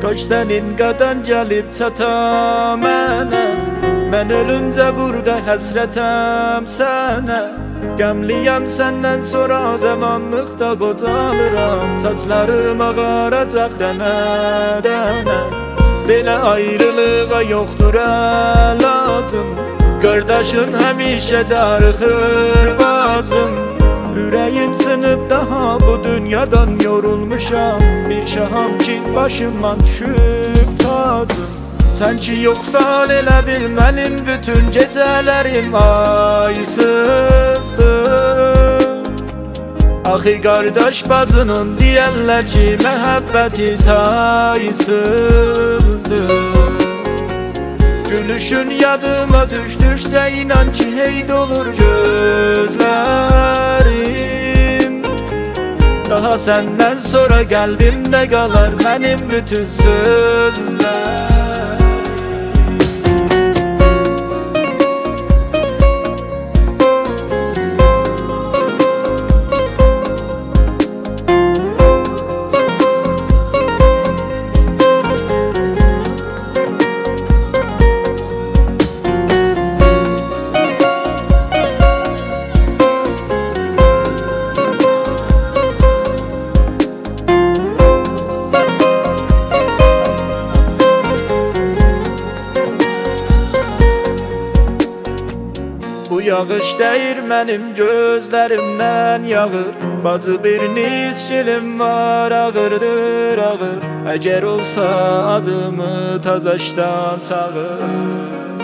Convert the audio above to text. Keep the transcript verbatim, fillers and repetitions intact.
Kaç senin kadar gelip çata mənə. Mən ölüncə burada həsrətəm sənə. Qəmliyəm səndən sonra zamanlıqda qocalıram. Saçlarım ağaracaq dənə dənə. Belə ayrılığa yoxdur əlacım. Qardaşın həmişə darıxır bacım. Ürəyim sınıb daha bu dünyadan yorulmuşam. Bir şaham ki başımdan düşüb tacım. Sən ki yoxsan elə bil mənim bütün gecələrim aysızdır. Axı qardaş bacının deyərlər ki məhəbbəti taysızdır. Gülüşün yadıma düşdürsə inan ki heyd olur gözlərim. Daha səndən sonra qəlbimdə qalar mənim bütün sözlər. Bu yağış dəyir mənim gözlərimdən yağır. Bacı bir nisçilim var ağırdır ağır. Əgər olsa adımı tazaşdan çağır.